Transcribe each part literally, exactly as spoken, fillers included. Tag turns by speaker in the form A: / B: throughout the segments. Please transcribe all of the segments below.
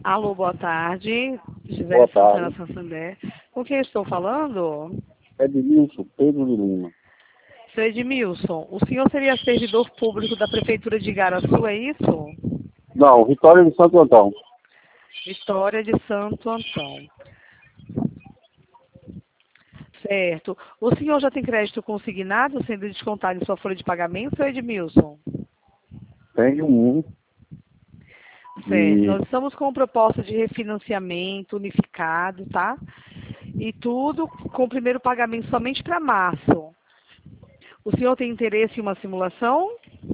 A: Alô, boa tarde. Gisele
B: Boa
A: Santana
B: tarde.
A: Santander. Com quem estou falando?
B: Edmilson Pedro de Lima.
A: Seu Edmilson, o senhor seria servidor público da Prefeitura de Igaraçu, é isso?
B: Não, Vitória de Santo Antão.
A: Vitória de Santo Antão. Certo. O senhor já tem crédito consignado sendo descontado em sua folha de pagamento, seu Edmilson?
B: Tenho um.
A: Certo.
B: E
A: Nós estamos com proposta de refinanciamento unificado, tá? E tudo com o primeiro pagamento somente para março. O senhor tem interesse em uma simulação?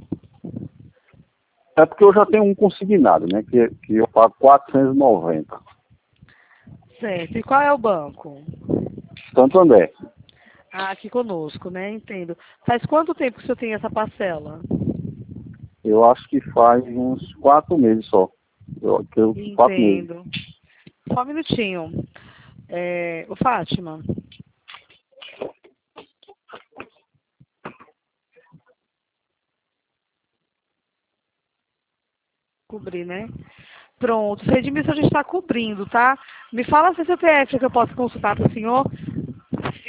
B: é porque eu já tenho um consignado, né? Que, que eu pago quatrocentos e noventa.
A: Certo. E qual é o banco?
B: Santander.
A: Ah, aqui conosco, né? Entendo. Faz quanto tempo que o senhor tem essa parcela?
B: Eu acho que faz uns quatro meses só. Eu, que eu, quatro meses.
A: Entendo. Só um minutinho. É, ô Fátima. Cobrir, né? Pronto. Seu Edmilson, a gente está cobrindo, tá? Me fala seu C P F que eu posso consultar para o senhor.